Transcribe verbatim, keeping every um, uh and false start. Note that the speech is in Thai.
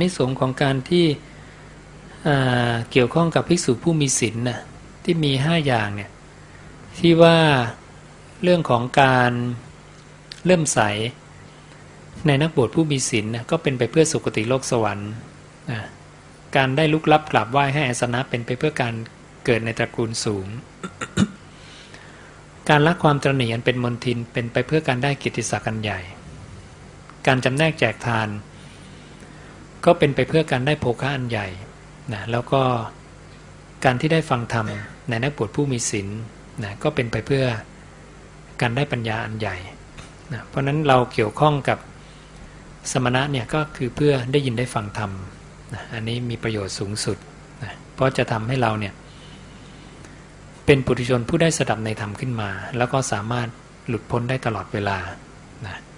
นิสงส์ของการที่เกี่ยวข้องกับภิกษุผู้มีศีลนะที่มีห้าอย่างเนี่ยที่ว่าเรื่องของการเริ่มใสในนักบวชผู้มีศีลนะก็เป็นไปเพื่อสุคติโลกสวรรค์นะการได้ลุกลับกราบไหว้ให้อาสนะเป็นไปเพื่อการเกิดในตระกูลสูง การละความตระหนี่อันเป็นมลทินเป็นไปเพื่อการได้กิตติศักดิ์อันใหญ่การจำแนกแจกทานก็เป็นไปเพื่อการได้โภคะอันใหญ่นะแล้วก็การที่ได้ฟังธรรมในนักบวชผู้มีศีลนะก็เป็นไปเพื่อการได้ปัญญาอันใหญ่นะเพราะนั้นเราเกี่ยวข้องกับสมณะเนี่ยก็คือเพื่อได้ยินได้ฟังธรรมนะอันนี้มีประโยชน์สูงสุดนะเพราะจะทำให้เราเนี่ยเป็นปุถุชนผู้ได้สดับในธรรมขึ้นมาแล้วก็สามารถหลุดพ้นได้ตลอดเวลานะ